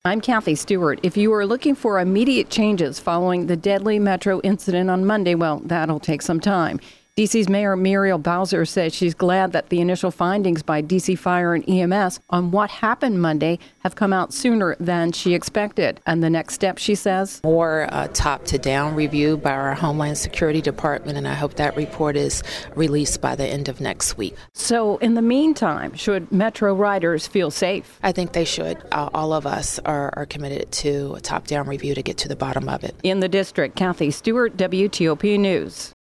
I'm Kathy Stewart. If you are looking for immediate changes following the deadly Metro incident on Monday, well, that'll take some time. D.C.'s Mayor Muriel Bowser says she's glad that the initial findings by D.C. Fire and EMS on what happened Monday have come out sooner than she expected. And the next step, she says, more top-to-down review by our Homeland Security Department, and I hope that report is released by the end of next week. So in the meantime, should Metro riders feel safe? I think they should. All of us are committed to a top-down review to get to the bottom of it. In the district, Kathy Stewart, WTOP News.